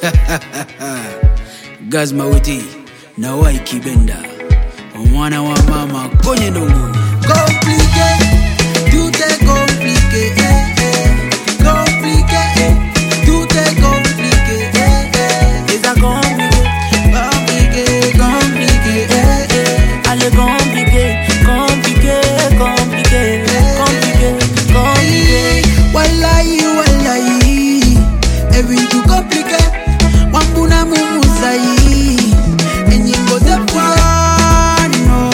Gazma Witi na Waiki Benda omwana wa mama konye ndongo compliqué, tout est compliqué, compliqué, tout est compliqué, it's a compliqué, compliqué, allez compliqué, compliqué, compliqué, compliqué, compliqué. Wallahi, everything too compliqué, wambuna mumusai, enyimbo de puano,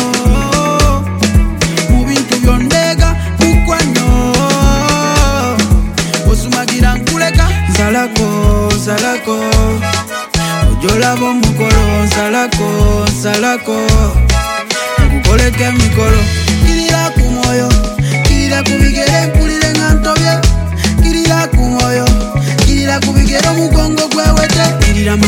moving to your nega, bukwano, osumagira nkuleka, salako, ojola bomukolo, salako, nkukoleke mikolo, kirira kumoyo, kirira kubigere mpulire ngantobye, kirira kumoyo, kirira kubigere mugongo gwewete, kirirama,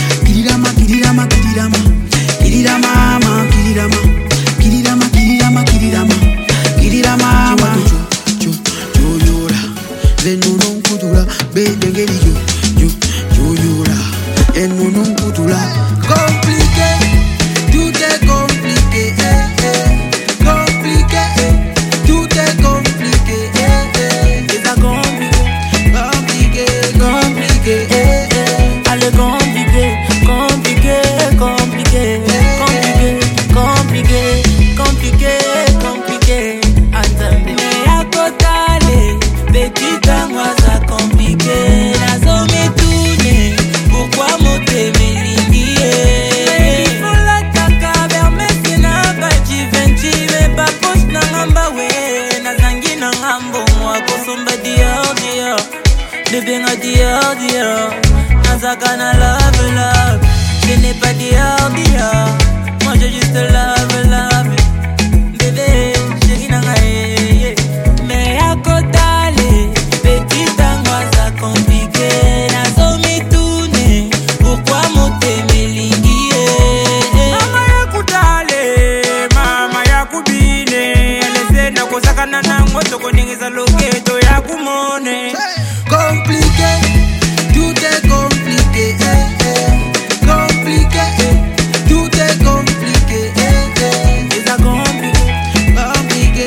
choyora, venono nkutula, bedengeri choyora, enono nkutula, compliqué, tout est compliqué, compliqué, tout est compliqué, It's a compliqué, compliqué, allez compliqué, compliqué, compliqué, compliqué, compliqué, compliqué, compliqué. Attendez, mais à côté, petite angoisse compliqué. La zone est tournée, pourquoi monter mes lignes? Il faut la taka vers mes sénats, venti, mais pas poche na ngamba we. Na zangi na ngambo, moi kosomba dior. Bébé nga dior. Nazaka na love. Je n'ai pas dior. Moi j'ai juste love. Bébé, chérie nanga mais à côté, petite angoisse compliquée. Nazo mi tourne, pourquoi monter mes lignes? Mama ya kutale, mama ya kubine, elezena kozakana na ngoto koningeza loketo ya kumone. compliqué, tout est compliqué, compliqué, tout est compliqué, It's a compliqué,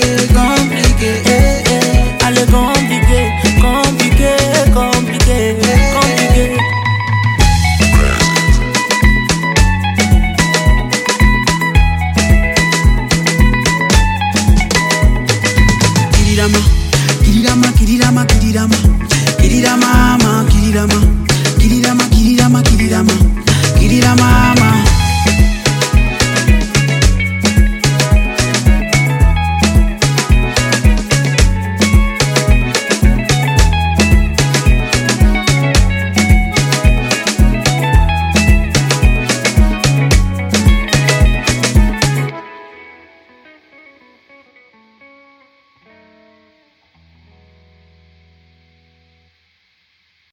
allez compliqué, compliqué. Kirirama,